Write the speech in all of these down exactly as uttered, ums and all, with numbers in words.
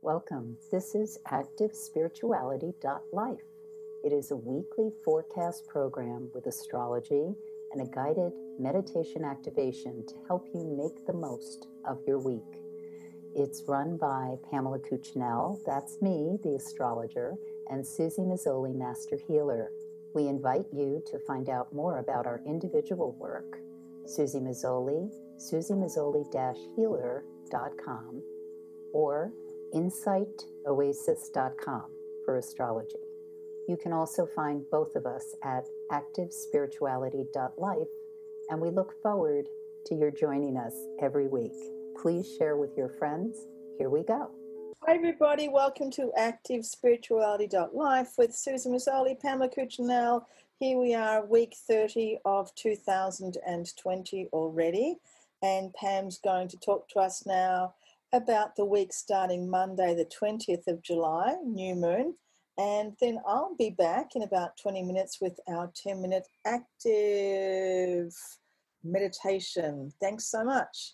Welcome. This is active spirituality dot life. It is a weekly forecast program with astrology and a guided meditation activation to help you make the most of your week. It's run by Pamela Cuccinell, that's me, the astrologer, and Susie Mazzoli, Master Healer. We invite you to find out more about our individual work. Susie Mazzoli, susie mazzoli dash healer dot com, or insight oasis dot com for astrology. You can also find both of us at active spirituality dot life, and we look forward to your joining us every week. Please share with your friends. Here we go. Hi everybody, welcome to active spirituality dot life with Susan Mazzoli, Pamela Cuccinell. Here we are, week thirty of two thousand twenty already, and Pam's going to talk to us now about the week starting Monday the twentieth of July, new moon, and then I'll be back in about twenty minutes with our ten minute active meditation. Thanks so much.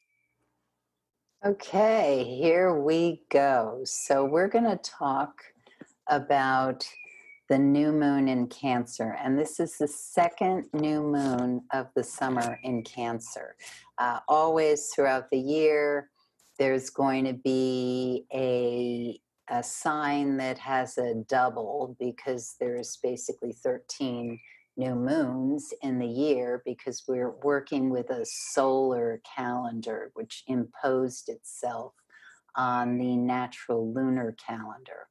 Okay, here we go. So we're going to talk about the new moon in Cancer, and this is the second new moon of the summer in Cancer. Uh, always throughout the year, there's going to be a, a sign that has a double because there's basically thirteen new moons in the year because we're working with a solar calendar which imposed itself on the natural lunar calendar.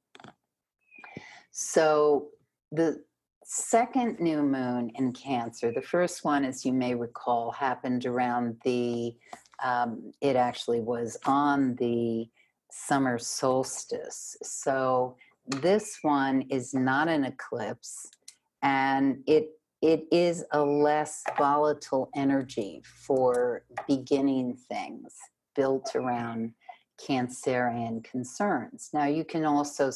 So the second new moon in Cancer, the first one, as you may recall, happened around the, um, it actually was on the summer solstice. So this one is not an eclipse, and it it is a less volatile energy for beginning things built around Cancerian concerns. Now, you can also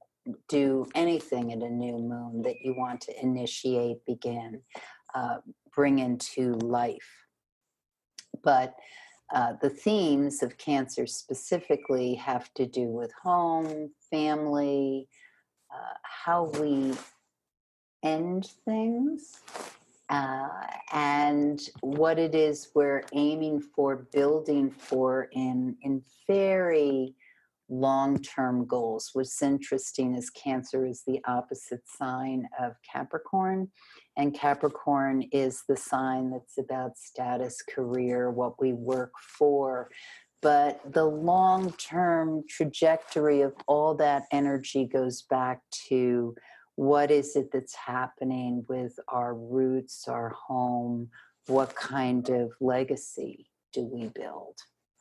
do anything at a new moon that you want to initiate, begin, uh, bring into life. But uh, the themes of Cancer specifically have to do with home, family, uh, how we end things, uh, and what it is we're aiming for, building for in, in very long-term goals. What's interesting is Cancer is the opposite sign of Capricorn, and Capricorn is the sign that's about status, career, what we work for. But the long-term trajectory of all that energy goes back to what is it that's happening with our roots, our home, what kind of legacy do we build?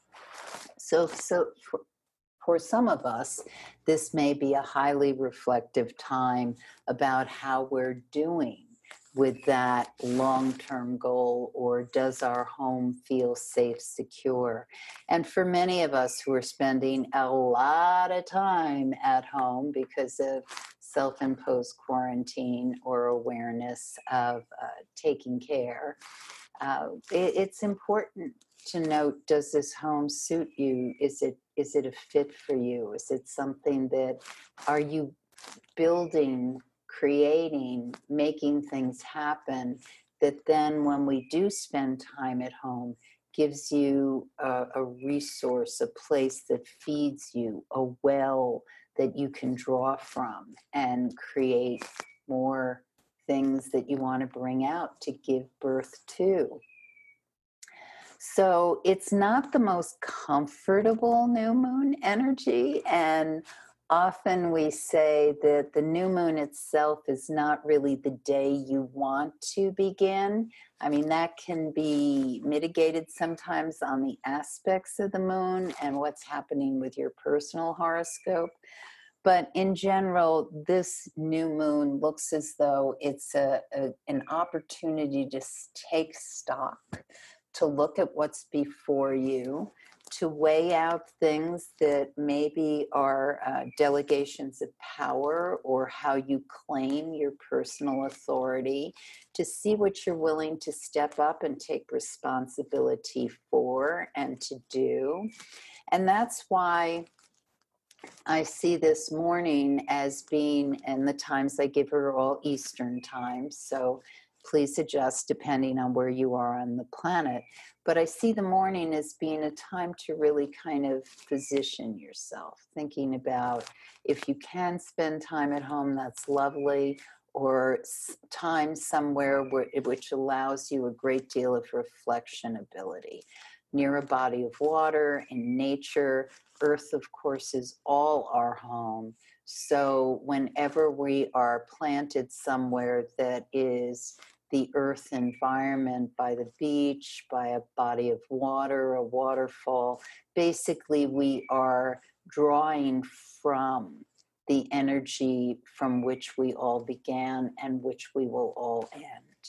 So, so for, for some of us, this may be a highly reflective time about how we're doing with that long-term goal, or does our home feel safe, secure? And for many of us who are spending a lot of time at home because of self-imposed quarantine or awareness of uh, taking care, uh, it, it's important to note, does this home suit you? Is it is it a fit for you? Is it something that, are you building, creating, making things happen that then when we do spend time at home gives you a, a resource, a place that feeds you, a well that you can draw from and create more things that you want to bring out to give birth to. So it's not the most comfortable new moon energy, and often we say that the new moon itself is not really the day you want to begin. I mean, that can be mitigated sometimes on the aspects of the moon and what's happening with your personal horoscope. But in general, this new moon looks as though it's a, a, an opportunity to take stock, to look at what's before you, to weigh out things that maybe are uh, delegations of power or how you claim your personal authority, to see what you're willing to step up and take responsibility for and to do. And that's why I see this morning as being, and the times I give her are all Eastern times, so please adjust depending on where you are on the planet. But I see the morning as being a time to really kind of position yourself, thinking about if you can spend time at home, that's lovely, or s- time somewhere where, which allows you a great deal of reflection ability. Near a body of water, in nature. Earth, of course, is all our home. So whenever we are planted somewhere that is the earth environment, by the beach, by a body of water, a waterfall, basically we are drawing from the energy from which we all began and which we will all end.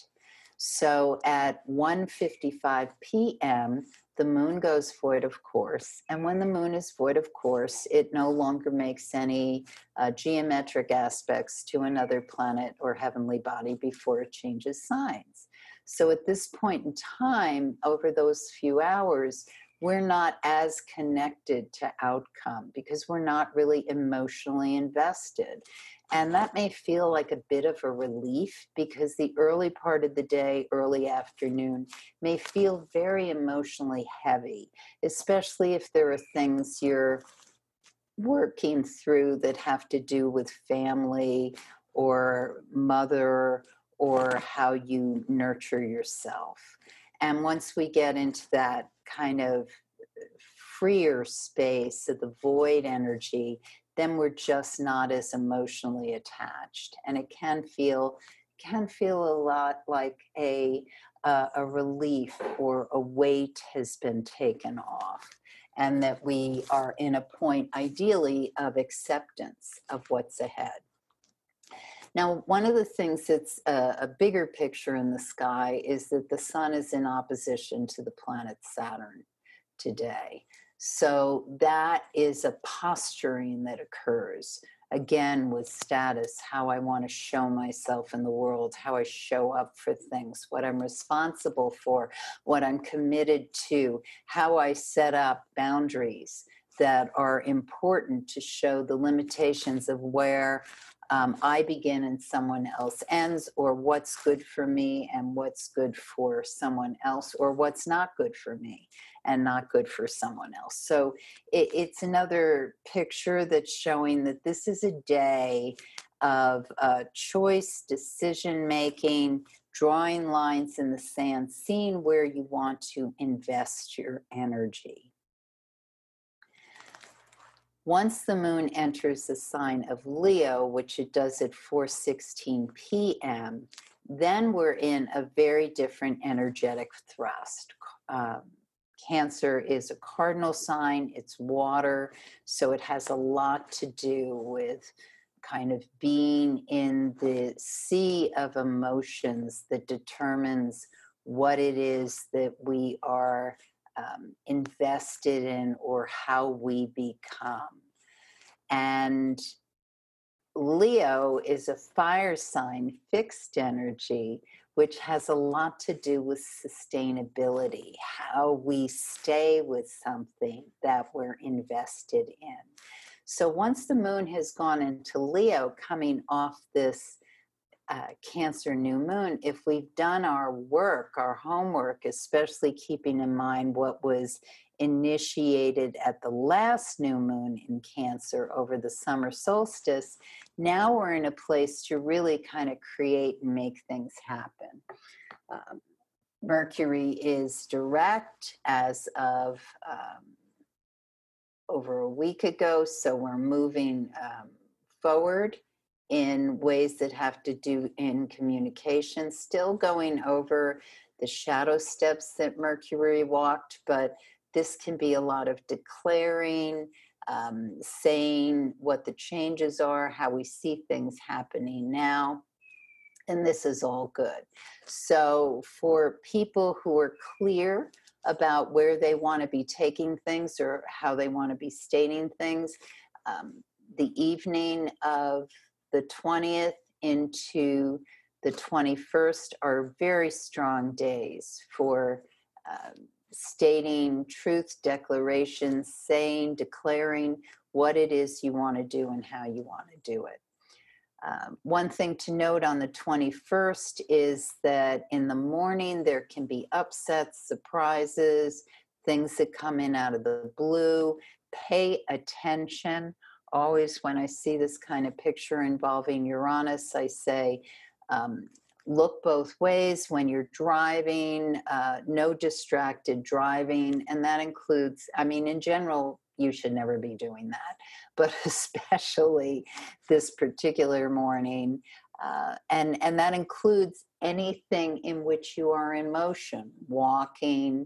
So at one fifty-five p.m., the moon goes void of course. And when the moon is void of course, it no longer makes any uh, geometric aspects to another planet or heavenly body before it changes signs. So at this point in time, over those few hours, we're not as connected to outcome because we're not really emotionally invested. And that may feel like a bit of a relief because the early part of the day, early afternoon, may feel very emotionally heavy, especially if there are things you're working through that have to do with family or mother or how you nurture yourself. And once we get into that kind of freer space of the void energy, then we're just not as emotionally attached. And it can feel can feel a lot like a uh, a relief or a weight has been taken off, and that we are in a point ideally of acceptance of what's ahead. Now, one of the things that's a, a bigger picture in the sky is that the sun is in opposition to the planet Saturn today. So that is a posturing that occurs, again, with status, how I want to show myself in the world, how I show up for things, what I'm responsible for, what I'm committed to, how I set up boundaries that are important to show the limitations of where um, I begin and someone else ends, or what's good for me and what's good for someone else, or what's not good for me and not good for someone else. So it, it's another picture that's showing that this is a day of uh, choice, decision making, drawing lines in the sand, seeing where you want to invest your energy. Once the moon enters the sign of Leo, which it does at four sixteen p.m., then we're in a very different energetic thrust. Um, Cancer is a cardinal sign, it's water, so it has a lot to do with kind of being in the sea of emotions that determines what it is that we are um, invested in or how we become. And Leo is a fire sign, fixed energy, which has a lot to do with sustainability, how we stay with something that we're invested in. So once the moon has gone into Leo, coming off this uh, Cancer new moon, if we've done our work, our homework, especially keeping in mind what was initiated at the last new moon in Cancer over the summer solstice, now we're in a place to really kind of create and make things happen. Um, Mercury is direct as of um, over a week ago, so we're moving um, forward in ways that have to do in communication, still going over the shadow steps that Mercury walked, but this can be a lot of declaring, um, saying what the changes are, how we see things happening now. And this is all good. So for people who are clear about where they want to be taking things or how they want to be stating things, um, the evening of the twentieth into the twenty-first are very strong days for uh, stating truth declarations, saying, declaring what it is you want to do and how you want to do it. Um, one thing to note on the twenty-first is that in the morning there can be upsets, surprises, things that come in out of the blue. Pay attention. Always when I see this kind of picture involving Uranus, I say, um, look both ways when you're driving, uh, no distracted driving. And that includes, I mean, in general, you should never be doing that, but especially this particular morning. Uh, and, and that includes anything in which you are in motion, walking,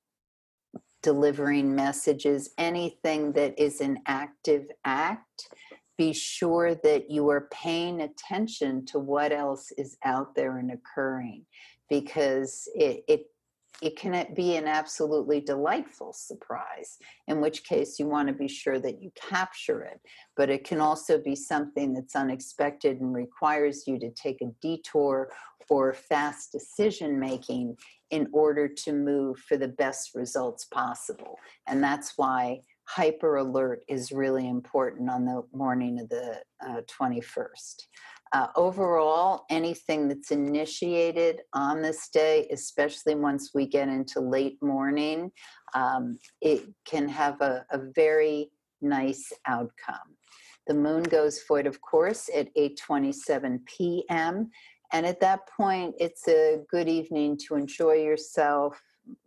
delivering messages, anything that is an active act. Be sure that you are paying attention to what else is out there and occurring, because it, it it can be an absolutely delightful surprise, in which case you want to be sure that you capture it. But it can also be something that's unexpected and requires you to take a detour or fast decision making in order to move for the best results possible. And that's why hyper alert is really important on the morning of the uh, twenty-first. Uh, overall, anything that's initiated on this day, especially once we get into late morning, um, it can have a, a very nice outcome. The moon goes void, of course, at eight twenty-seven p.m. And at that point, it's a good evening to enjoy yourself.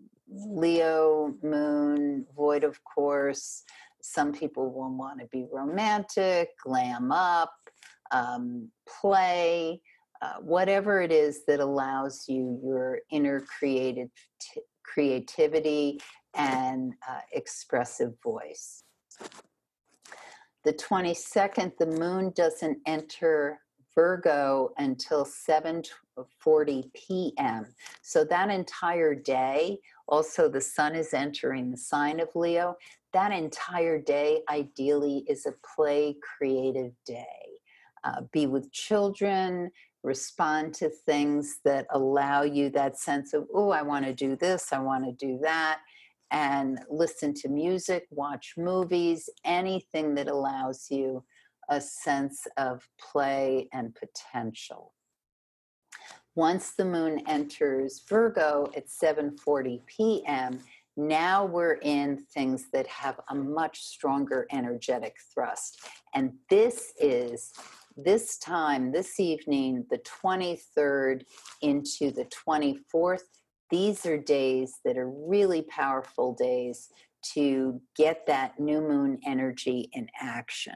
Leo moon, void, of course. Some people will want to be romantic, glam up, um, play, uh, whatever it is that allows you your inner creative t- creativity and uh, expressive voice. The twenty-second, the moon doesn't enter Virgo until seven forty p.m. So that entire day, also the sun is entering the sign of Leo. That entire day, ideally, is a play creative day. Uh, be with children, respond to things that allow you that sense of, oh, I want to do this, I want to do that, and listen to music, watch movies, anything that allows you a sense of play and potential. Once the moon enters Virgo at seven forty p.m., now we're in things that have a much stronger energetic thrust. And this is this time, this evening, the twenty-third into the twenty-fourth. These are days that are really powerful days to get that new moon energy in action.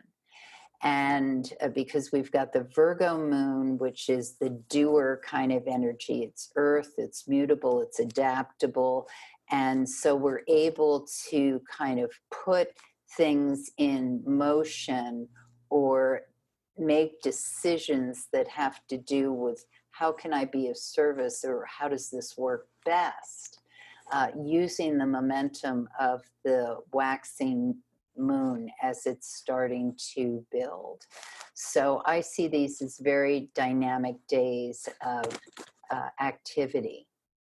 And uh, because we've got the Virgo moon, which is the doer kind of energy, it's earth, it's mutable, it's adaptable. And so we're able to kind of put things in motion or make decisions that have to do with how can I be of service or how does this work best, uh, using the momentum of the waxing moon as it's starting to build. So I see these as very dynamic days of uh, activity.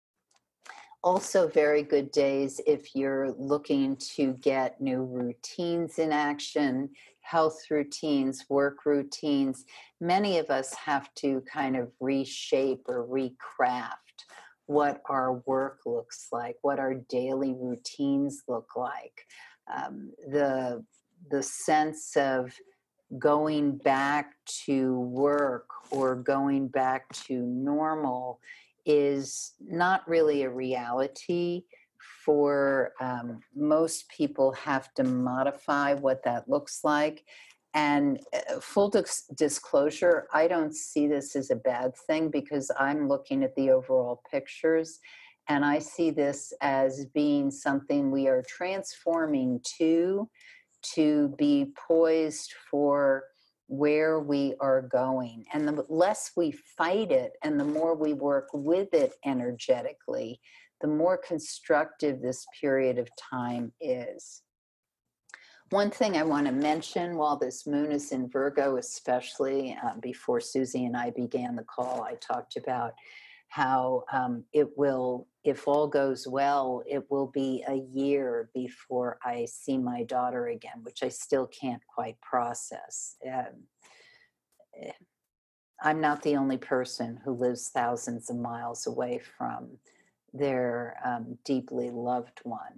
Also very good days if you're looking to get new routines in action, health routines, work routines. Many of us have to kind of reshape or recraft what our work looks like, what our daily routines look like. Um, the, the sense of going back to work or going back to normal is not really a reality for um, most people. Have to modify what that looks like. And uh, full dis- disclosure, I don't see this as a bad thing because I'm looking at the overall pictures and I see this as being something we are transforming to, to be poised for where we are going. And the less we fight it and the more we work with it energetically, the more constructive this period of time is. One thing I want to mention while this moon is in Virgo, especially uh, before Susie and I began the call, I talked about how um, it will if all goes well, it will be a year before I see my daughter again, which I still can't quite process. Um, eh, I'm not the only person who lives thousands of miles away from their um, deeply loved one.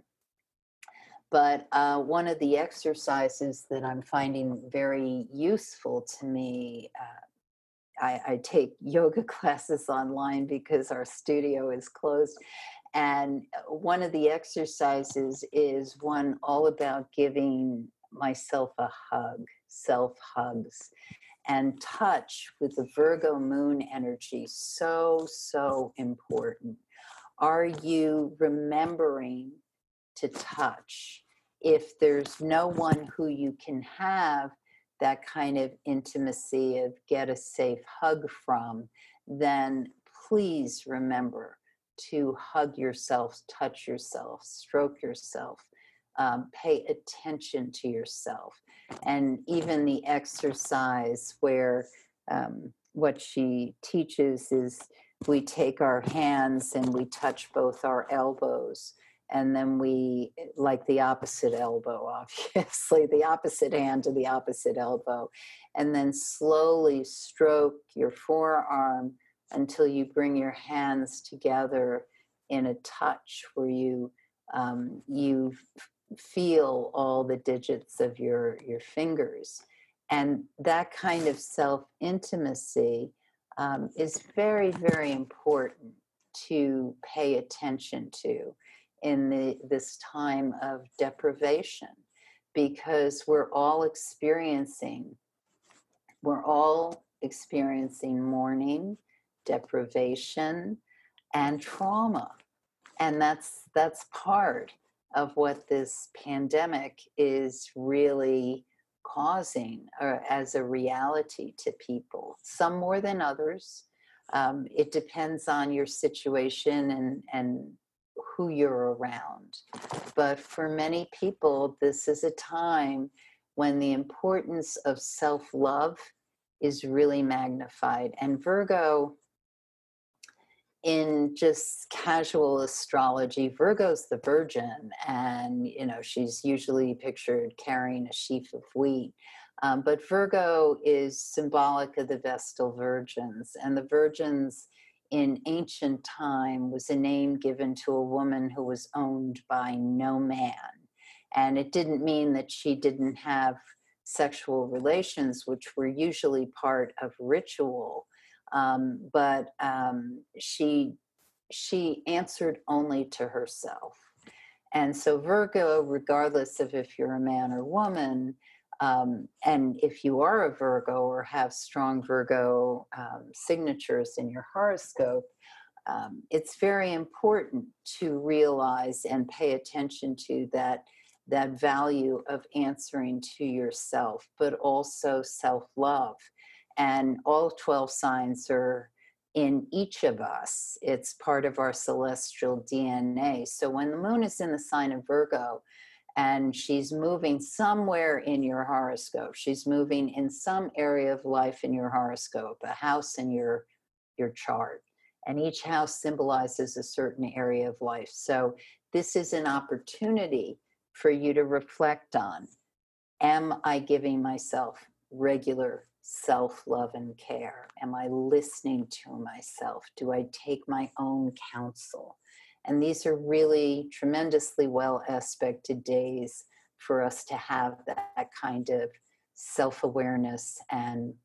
But uh, one of the exercises that I'm finding very useful to me, uh, I, I take yoga classes online because our studio is closed. And uh, one of the exercises is one all about giving myself a hug, self hugs, and touch with the Virgo moon energy. So, so important. Are you remembering to touch? If there's no one who you can have that kind of intimacy of get a safe hug from, then please remember to hug yourself, touch yourself, stroke yourself, um, pay attention to yourself. And even the exercise where um, what she teaches is we take our hands and we touch both our elbows, and then we, like the opposite elbow, obviously, the opposite hand to the opposite elbow, and then slowly stroke your forearm until you bring your hands together in a touch where you um, you feel all the digits of your your fingers. And that kind of self-intimacy um, is very, very important to pay attention to in the, this time of deprivation, because we're all experiencing, we're all experiencing mourning, deprivation, and trauma. And that's that's part of what this pandemic is really causing uh, as a reality to people, some more than others. Um, it depends on your situation and, and who you're around. But for many people, this is a time when the importance of self-love is really magnified. And Virgo, in just casual astrology, Virgo's the virgin, and you know she's usually pictured carrying a sheaf of wheat. Um, but Virgo is symbolic of the Vestal Virgins, and the virgins in ancient time was a name given to a woman who was owned by no man. And it didn't mean that she didn't have sexual relations, which were usually part of ritual. Um, but um, she she answered only to herself. And so Virgo, regardless of if you're a man or woman, um, and if you are a Virgo or have strong Virgo um, signatures in your horoscope, um, it's very important to realize and pay attention to that that value of answering to yourself, but also self-love. And all twelve signs are in each of us. It's part of our celestial D N A. So when the moon is in the sign of Virgo and she's moving somewhere in your horoscope, she's moving in some area of life in your horoscope, a house in your, your chart. And each house symbolizes a certain area of life. So this is an opportunity for you to reflect on, am I giving myself regular self-love and care? Am I listening to myself? Do I take my own counsel? And these are really tremendously well-aspected days for us to have that, that kind of self-awareness and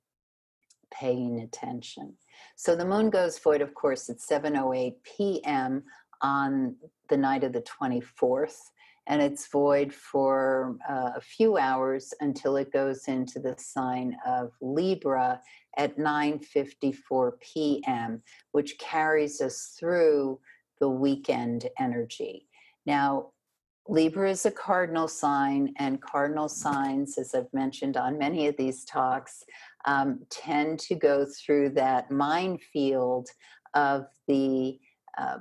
paying attention. So the moon goes void, of course, at seven oh eight p.m. on the night of the twenty-fourth. And it's void for uh, a few hours until it goes into the sign of Libra at nine fifty-four p.m., which carries us through the weekend energy. Now, Libra is a cardinal sign, and cardinal signs, as I've mentioned on many of these talks, um, tend to go through that minefield of the uh,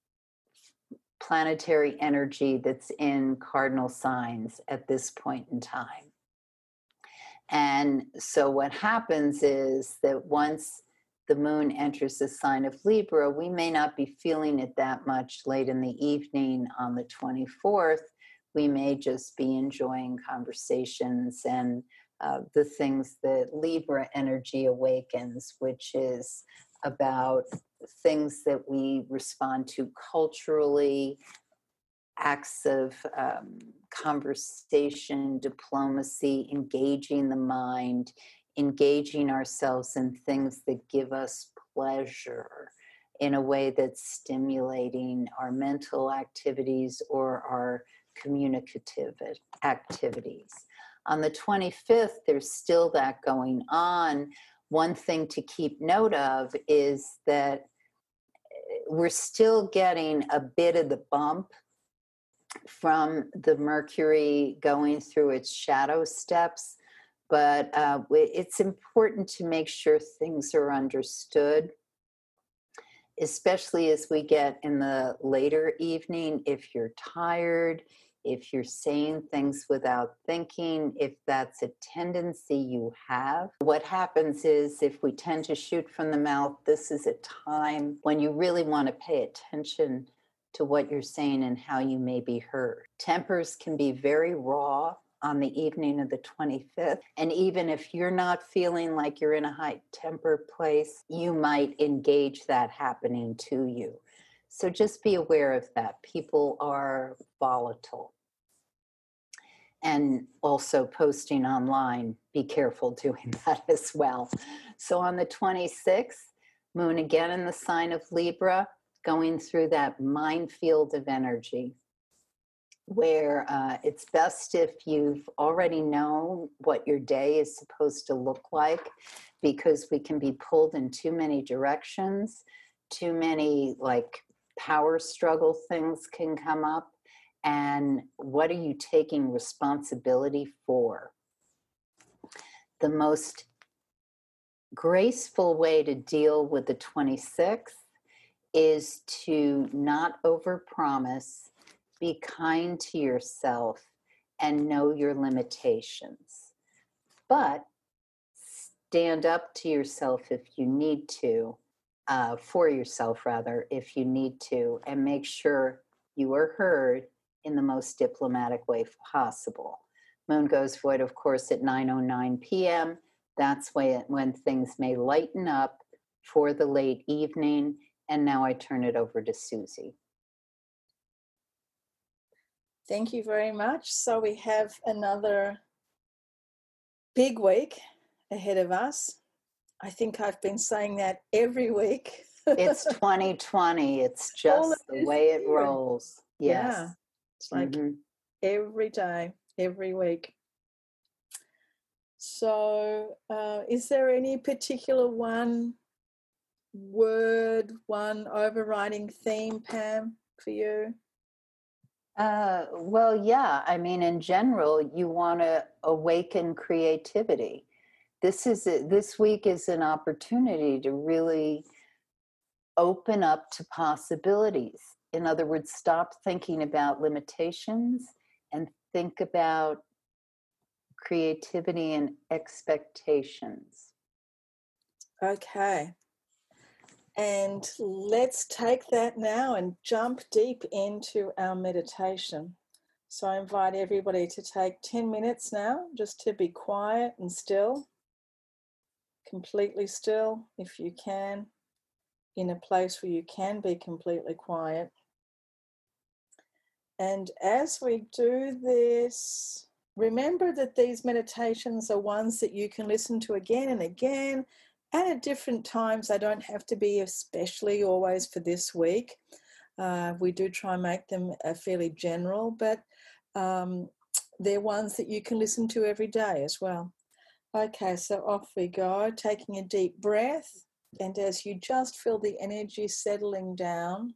planetary energy that's in cardinal signs at this point in time. And so what happens is that once the moon enters the sign of Libra, we may not be feeling it that much late in the evening on the twenty-fourth. We may just be enjoying conversations and uh, the things that Libra energy awakens, which is about things that we respond to culturally, acts of um, conversation, diplomacy, engaging the mind, engaging ourselves in things that give us pleasure in a way that's stimulating our mental activities or our communicative activities. On the twenty-fifth, there's still that going on. One thing to keep note of is that we're still getting a bit of the bump from the Mercury going through its shadow steps, but uh, it's important to make sure things are understood, especially as we get in the later evening. If you're tired, if you're saying things without thinking, if that's a tendency you have, what happens is if we tend to shoot from the mouth, this is a time when you really want to pay attention to what you're saying and how you may be heard. Tempers can be very raw on the evening of the twenty-fifth. And even if you're not feeling like you're in a high temper place, you might engage that happening to you. So just be aware of that. People are volatile. And also posting online, be careful doing that as well. So on the twenty-sixth, moon again in the sign of Libra, going through that minefield of energy where uh, it's best if you've already known what your day is supposed to look like, because we can be pulled in too many directions. Too many like power struggle things can come up. And what are you taking responsibility for? The most graceful way to deal with the twenty-sixth is to not overpromise, be kind to yourself, and know your limitations. But stand up to yourself if you need to, uh, for yourself rather, if you need to, and make sure you are heard in the most diplomatic way possible. Moon goes void, of course, at nine oh nine p.m. That's when, when things may lighten up for the late evening. And now I turn it over to Susie. Thank you very much. So we have another big week ahead of us. I think I've been saying that every week. It's twenty twenty. It's just the way it year. rolls. Yes. Yeah. It's like mm-hmm. every day, every week. So uh, is there any particular one word, one overriding theme, Pam, for you? Uh, well, yeah. I mean, in general, you want to awaken creativity. This is a, this week is an opportunity to really open up to possibilities. In other words, stop thinking about limitations and think about creativity and expectations. Okay. And let's take that now and jump deep into our meditation. So I invite everybody to take ten minutes now just to be quiet and still, completely still if you can, in a place where you can be completely quiet. And as we do this, remember that these meditations are ones that you can listen to again and again and at different times. They don't have to be especially always for this week. Uh, we do try and make them uh, fairly general, but um, they're ones that you can listen to every day as well. Okay, so off we go, taking a deep breath. And as you just feel the energy settling down,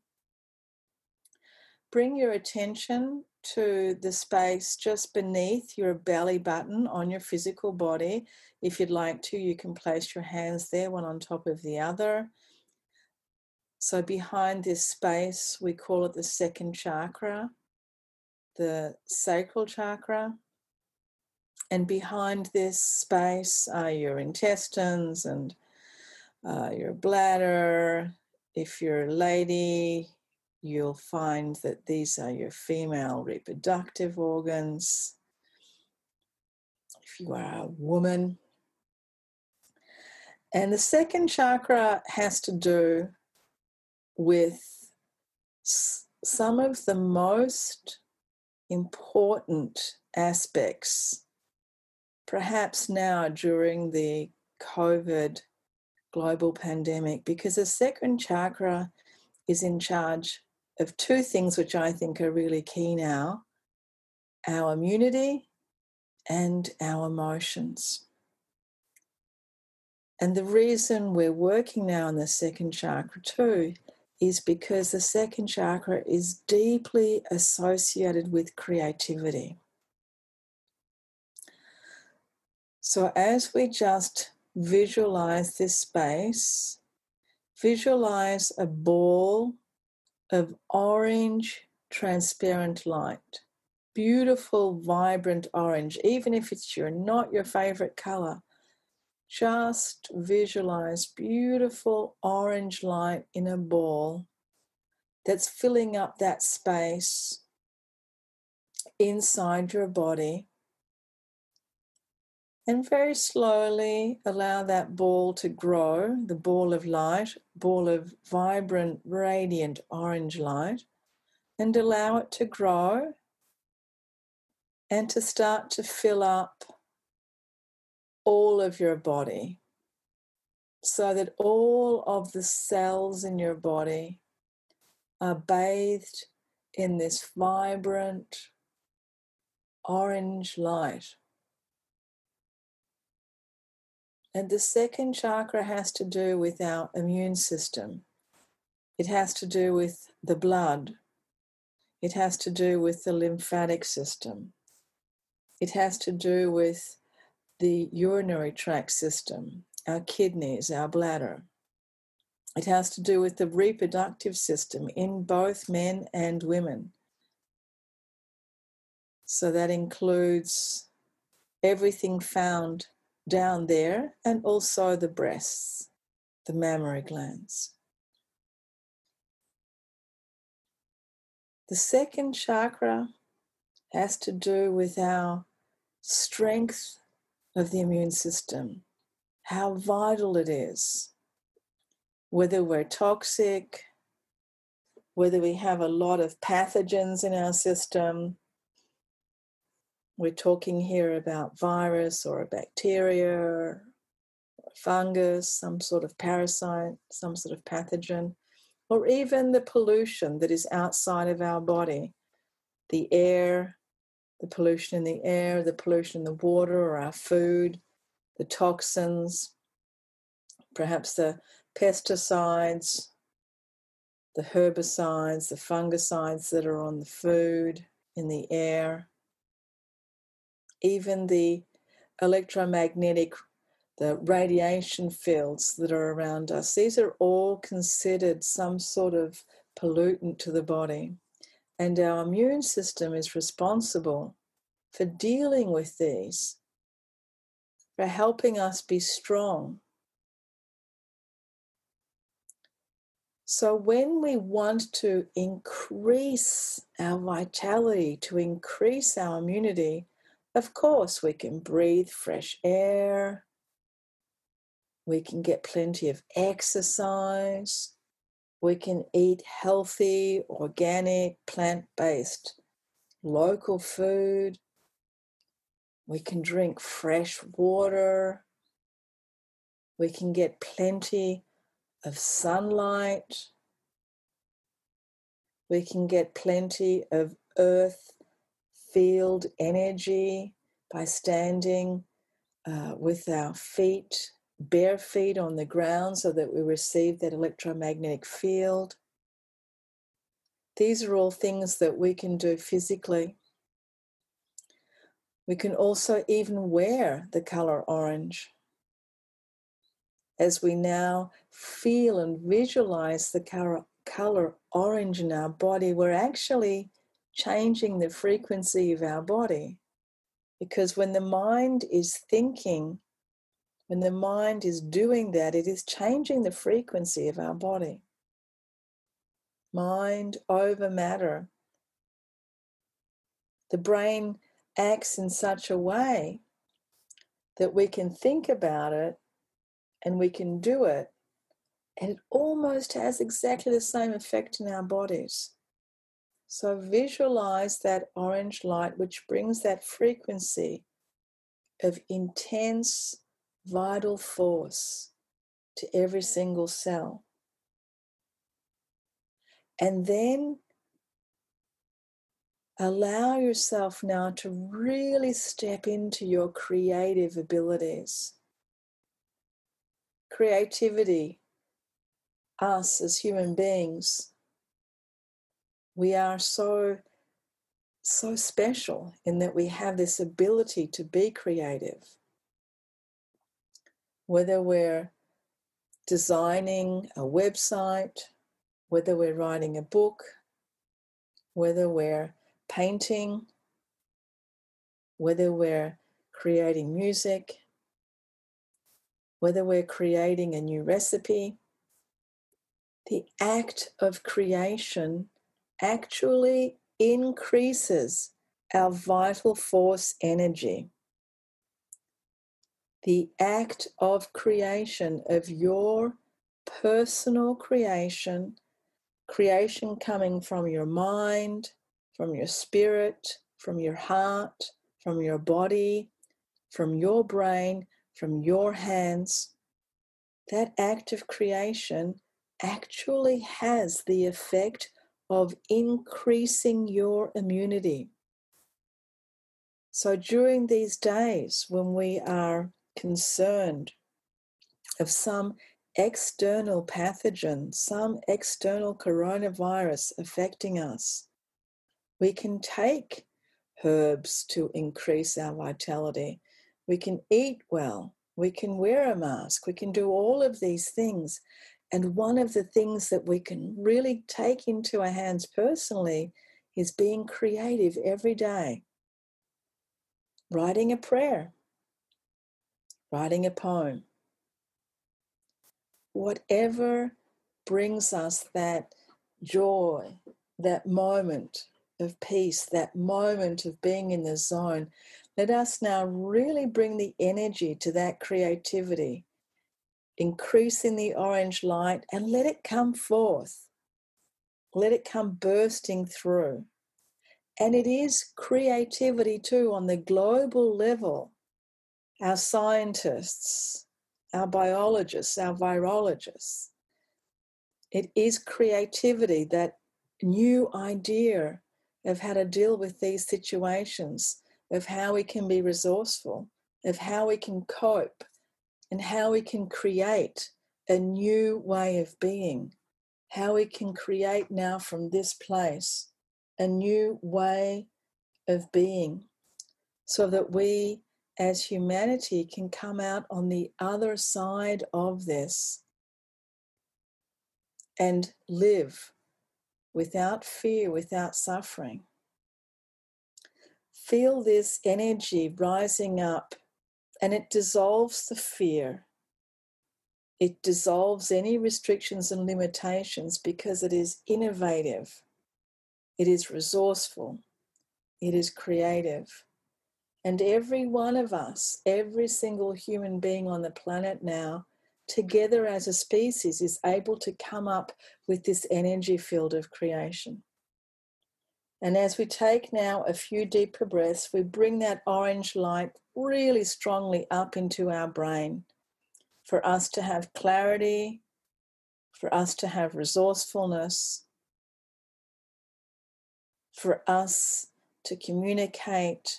bring your attention to the space just beneath your belly button on your physical body. If you'd like to, you can place your hands there, one on top of the other. So behind this space, we call it the second chakra, the sacral chakra. And behind this space are your intestines and uh, your bladder. If you're a lady, you'll find that these are your female reproductive organs. If you are a woman. And the second chakra has to do with some of the most important aspects, perhaps now during the COVID global pandemic, because the second chakra is in charge of two things which I think are really key now: our immunity and our emotions. And the reason we're working now on the second chakra too is because the second chakra is deeply associated with creativity. So as we just visualize this space, visualize a ball of orange transparent light, beautiful, vibrant orange, even if it's your, not your favorite color. Just visualize beautiful orange light in a ball that's filling up that space inside your body. And very slowly allow that ball to grow, the ball of light, ball of vibrant, radiant orange light, and allow it to grow and to start to fill up all of your body, so that all of the cells in your body are bathed in this vibrant orange light. And the second chakra has to do with our immune system. It has to do with the blood. It has to do with the lymphatic system. It has to do with the urinary tract system, our kidneys, our bladder. It has to do with the reproductive system in both men and women. So that includes everything found down there, and also the breasts, the mammary glands. The second chakra has to do with our strength of the immune system, how vital it is, whether we're toxic, whether we have a lot of pathogens in our system. We're talking here about virus or a bacteria or a fungus, some sort of parasite, some sort of pathogen, or even the pollution that is outside of our body, the air, the pollution in the air, the pollution in the water or our food, the toxins, perhaps the pesticides, the herbicides, the fungicides that are on the food, in the air, even the electromagnetic, the radiation fields that are around us. These are all considered some sort of pollutant to the body. And our immune system is responsible for dealing with these, for helping us be strong. So when we want to increase our vitality, to increase our immunity, of course we can breathe fresh air, we can get plenty of exercise, we can eat healthy, organic, plant-based, local food, we can drink fresh water, we can get plenty of sunlight, we can get plenty of earth field energy by standing uh, with our feet, bare feet on the ground, so that we receive that electromagnetic field. These are all things that we can do physically. We can also even wear the color orange. As we now feel and visualize the color, color orange in our body, we're actually changing the frequency of our body. Because when the mind is thinking When the mind is doing that, it is changing the frequency of our body. Mind over matter. The brain acts in such a way that we can think about it and we can do it, and it almost has exactly the same effect in our bodies. So visualize that orange light, which brings that frequency of intense vital force to every single cell. And then allow yourself now to really step into your creative abilities. Creativity, us as human beings, we are so, so special in that we have this ability to be creative. Whether we're designing a website, whether we're writing a book, whether we're painting, whether we're creating music, whether we're creating a new recipe, the act of creation actually increases our vital force energy. The act of creation, of your personal creation, creation coming from your mind, from your spirit, from your heart, from your body, from your brain, from your hands, that act of creation actually has the effect of increasing your immunity. So during these days when we are concerned of some external pathogen, some external coronavirus affecting us, we can take herbs to increase our vitality. We can eat well. We can wear a mask. We can do all of these things. And one of the things that we can really take into our hands personally is being creative every day. Writing a prayer, writing a poem. Whatever brings us that joy, that moment of peace, that moment of being in the zone, let us now really bring the energy to that creativity, increasing the orange light, and let it come forth. Let it come bursting through. And it is creativity too on the global level. Our scientists, our biologists, our virologists. It is creativity, that new idea of how to deal with these situations, of how we can be resourceful, of how we can cope, and how we can create a new way of being, how we can create now from this place a new way of being, so that we as humanity can come out on the other side of this and live without fear, without suffering. Feel this energy rising up, and it dissolves the fear. It dissolves any restrictions and limitations because it is innovative, it is resourceful, it is creative. And every one of us, every single human being on the planet now, together as a species, is able to come up with this energy field of creation. And as we take now a few deeper breaths, we bring that orange light really strongly up into our brain for us to have clarity, for us to have resourcefulness, for us to communicate,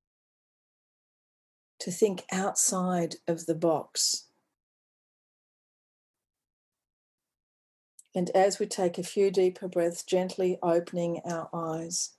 to think outside of the box. And as we take a few deeper breaths, gently opening our eyes.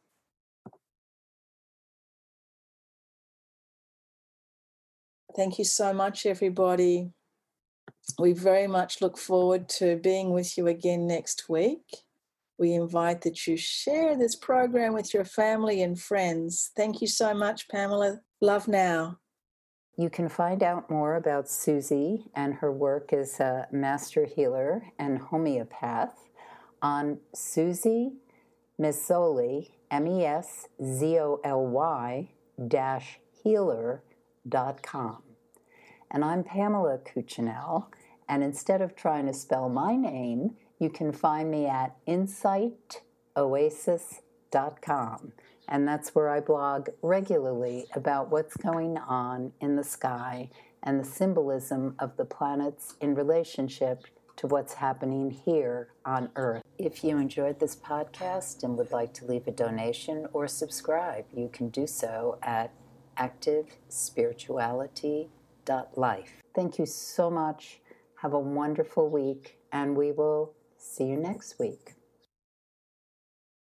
Thank you so much, everybody. We very much look forward to being with you again next week. We invite that you share this program with your family and friends. Thank you so much, Pamela. Love now. You can find out more about Susie and her work as a master healer and homeopath on Susie Mezzoli, M E S Z O L Y dash healer dot com. And I'm Pamela Cuccinell, and instead of trying to spell my name, you can find me at insight oasis dot com. And that's where I blog regularly about what's going on in the sky and the symbolism of the planets in relationship to what's happening here on Earth. If you enjoyed this podcast and would like to leave a donation or subscribe, you can do so at active spirituality dot life. Thank you so much. Have a wonderful week, and we will see you next week.